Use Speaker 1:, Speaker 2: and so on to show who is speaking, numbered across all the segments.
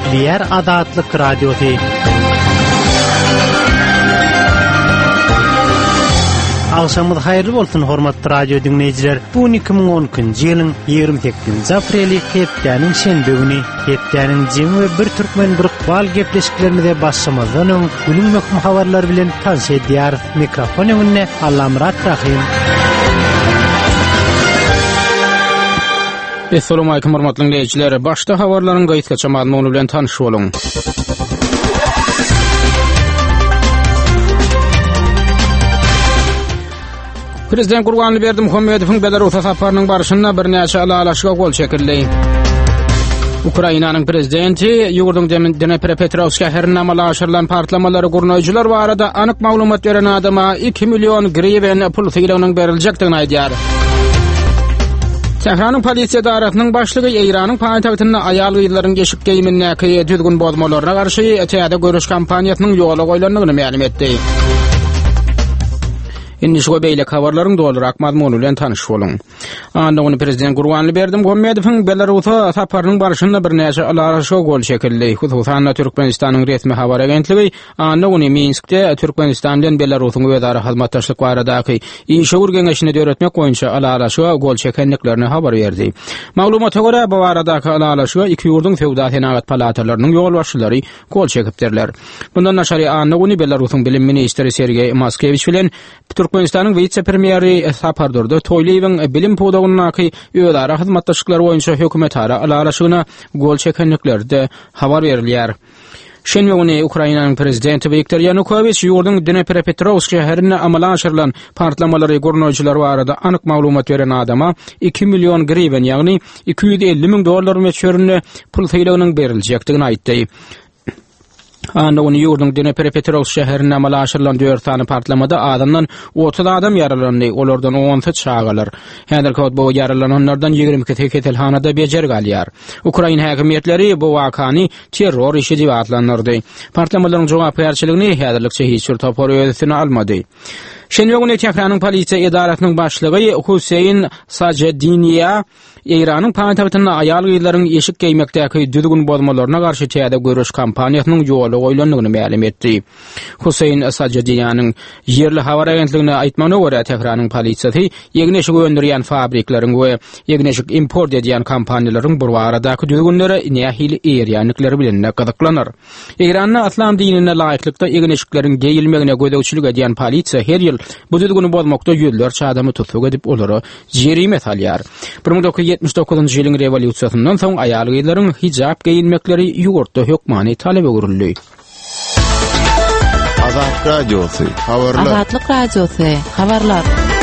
Speaker 1: Diğer Adatlyk Radiosu. Akşamınız hayırlı bolsun hormatly radio dinleyijiler. Bu 2010-njy ýylyň 28-nji apreli hepdeniň şenbe güni. Hepdeniň jemi we bir türkmen bal gepleşiklerinde başlamazdan öň günüň möhüm habarlar bilen tanış edýär. Mikrofon öňünde Allamrat Rahim. Assalamu alaykum hormatly dinleyijiler. Başda habarlaryň gaýtga çamalyny bilen tanış boluň. Prezident Gurbanly Muhammedowyň Belarus safarynyň barşynda bir näçe alalaşyga gol çekildi. Ukrainanyň prezidenti ýurdun Dnepropetrovsk şäherinde amalaşylan partlamalary gurnoýjylar barada anyk maglumat beren adama 2 milyon griven pul tygylygynyň beriljakdygyny aýdýar. Tehranyň polisiýa daratynyň başlygy Iranyň paýtagtynda aýal gyýlaryň geçik geýmindäki düzgün bozmalaryna garşy täze görüş kampaniýasynyň ýola goýulandygyny ma'lum etdi. Indi şu beýle habarlaryň dolarak mazmuny bilen tanış boluň. Anda ony prezident Gurbanly Muhammedowyň Belarus safarynyň barşynda bir näçe alalaşyga gol çekildi. Hususan Türkmenistanyň resmi habar agentligi anda ony Minskde Türkmenistan bilen Belarusyň öýdara hyzmatdaşlyk baradaky işgör geňeşini döretmek boýunça alalaşyga gol çekenliklerini habar berdi. Maglumata görä bu baradaky alalaşyga iki ýurdun feodal senagat palatalarynyň ýol başçylary gol çekipdirler. Bundan naşary anda ony Belarusyň bilim ministri Sergey Moskevich bilen Türkmenistanyň vice-premieri Sapardorda Toýleýewiň bilim podagynyň öýdara hyzmatdaşlyklary boýunça hökümet ara alalaşygyna gol çekenliklerde habar berilýär. Şenbe güni Ukrainanyň prezidenti Viktor Yanukovych ýurdun Dnepropetrovsk şäherinde amalaşylan partlamalary gurnoýjylar barada anyk maglumat beren adama 2 milyon griven ýagny $250,000 meçöründe pul tygylygynyň beriljakdygyny aýtdy. Anda ony ýurdun Dnepropetrovsk şäherinde amalaşylan 4 tane partlamada adamdan 30 adam yaralandy, olardan 10 çağalar. Häzirki bu yaralananlardan 22 ketelhanada bejer galýar. Ukraina häkimetleri bu wakany terror işi diýip adlandyrdy. Partlamalaryň jogap berçiligini häzirlikçe hiç bir topar öýdüsini almady. Şenbe güni Tehranyň polisiýa idaratynyň başlygy Huseyn Sajedinia Iranyň paýtagtynda aýal gyýlaryň eşik geýmekdäki düzgün bozmalaryna garşy täze görüş kampaniýasynyň ýoly goýulandygyny ma'lum etdi. Huseyn Sajedianiň ýerli habar agentligine aýtmagyna görä Tehranyň polisiýasy ýegneşik öndürýän fabriklaryň we ýegneşik import edýän kompaniýalaryň bu baradaky düzgünleri nähili erýänlikleri bilen gyzyklanır. Iranyň aslam dinine laýyklykda ýegneşikleriň geýilmegine gödäwçilik edýän polisiýa her ýyl bu düzgüni bozmakda ýüzlerçe adamy tutsak edip olary jerimet alýar. 1979-njy ýylyň rewolýusiýasyndan soň aýal gyýlaryň hijab geýinmekleri ýurtda hökmany talebe görüldi.
Speaker 2: Azatlyk Radiosu habarlar.
Speaker 3: Azatlyk Radiosu habarlar.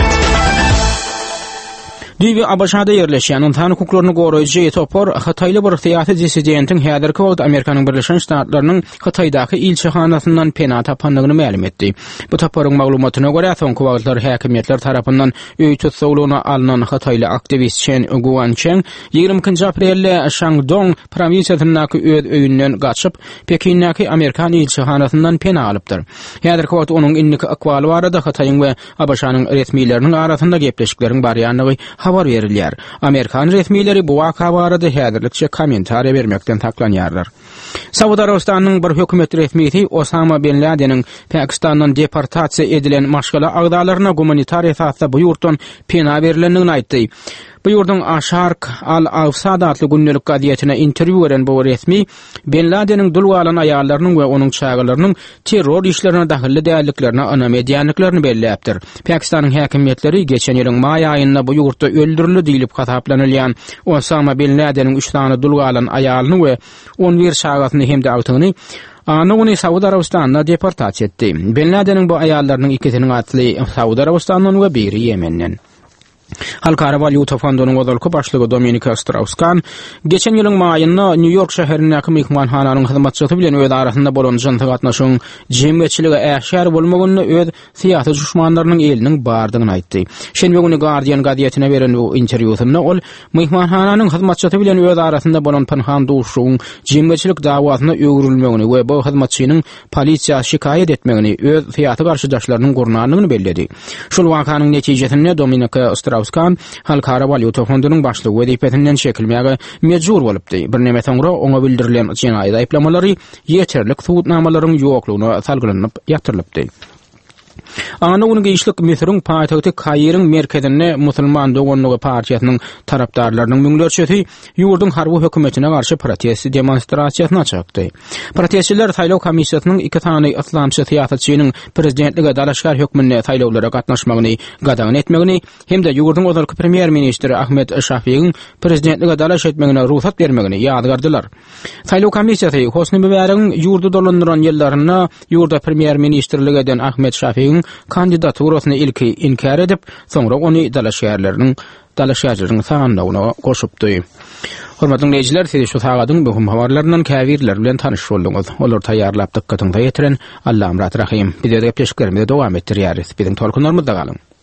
Speaker 1: Düýbi Abaşada ýerleşýän insan hukuklaryny goraýjy Etopor Hataýly bir syýasy dissidentiň häzirki wagt Amerikanyň Birleşen Ştatlarynyň Hataýdaky ilçehanasyndan pena tapanlygyny ma'lum etdi. Bu taparyň maglumatyna görä soňky wagtlar häkimetler tarapyndan öýt tutsagylygyna alynan Hataýly aktivist Chen Guangcheng 20-nji aprelde Shandong provinsiýasyndaky öz öýünden gaçyp Pekindäki Amerikan ilçehanasyndan pena alypdyr. Häzirki wagt onuň indiki akwaly barada Hataýyň we Abaşanyň resmiýetleriniň arasynda gepleşikleriň barýanlygy habar verilýär. Amerikan resmiýetleri bu waka barada häzirlikçe kommentariýa bermekden taklanýarlar. Saudy Arabistanyň bir hökümet resmiýeti Osama bin Laden'in Pakistandan deportasiýa edilen maşgala agdalaryna humanitar esasda bu ýurtdan pena berilendigini aýtdy. Bu ýurdun Asharq al-Awsad adly günnelik gazetine interwýu beren bu resmi Bin Laden'in dulgalan aýallarynyň we onuň çağalarynyň terror işlerine dahilli dälliklerini anam edýänliklerini belläpdir. Pakistanyň häkimetleri geçen ýylyň maý aýynda bu ýurtda öldürildi diýilip hataplanylýan Osama bin Laden'in 3 tane dulgalan aýalyny we 11 çağasyny hem de agtyny ony Saudy Arabistanyna deportasiýa etdi. Bin Laden'in bu aýallarynyň ikisiniň atly Saudy Arabistanyň we biri Ýemenden. Halkara Valyuta Fondunyň wagtlyky başlygy Dominika Strauss-Kahn geçen ýylyň maýynda New York şäherindäki mehmanhananyň hyzmatçysy bilen öz arasynda bolan janty gatnaşygyň jemgyçiligi äşär bolmagyny öz syýasy düşmanlarynyň eliniň bardygyny aýtdy. Şenbe güni Guardian gazetine beren bu interwýusynda ol mehmanhananyň hyzmatçysy bilen öz arasynda bolan panhan duşugyň jemgyçilik dawasyna öwrülmegini we bu hyzmatçynyň polisiýa şikaýet etmegini öz syýasy garşydaşlarynyň gurnanyny belledi. Şol wakanyň netijesinde Dominika Strauss Strauss-Kahn halkara valyuta fondunyň başlygy wezipetinden çekilmäge mejbur bolupdy. Bir näme soňra oňa bildirilen jinaýat aýplamalary ýeterlik tutnamalaryň ýoklugyna salgylanyp ýatyrylypdy. Ana uny geçlik Misiriň paýtagty Kairyň merkezine Musulman Dogonlugy partiýasynyň tarapdarlarynyň müňlerçesi ýurdun harby hökümetine garşy protest demonstrasiýasyna çykdy. Protestçiler saýlaw komissiýasynyň 2 tany islamçy syýasatçynyň prezidentlige dalaşgar hökmünde saýlawlara gatnaşmagyny gadagan etmegini hem-de ýurdun özalky premier ministri Ahmet Şafiýiň prezidentlige dalaş etmegine ruhsat bermegini ýadygardylar. Saýlaw komissiýasy Hosni Mübaregiň ýurdu dolandyran ýyllaryna ýurda premier ministrligeden Ahmet Şafiýiň kandidaturasyny ilki inkar edip, soňra ony dalaşýarlaryň sanawyna goşupdy. Hormatly dinleýijiler, siz şu sagadyň bu habarlaryndan käbirler bilen tanyş bolduňyz. Olar taýýarlap dykkatyňda ýetiren Allah amrat rahim. Bize de peşkerimizde dowam etdirýäris. Biziň tolkunlarymyzda galyň.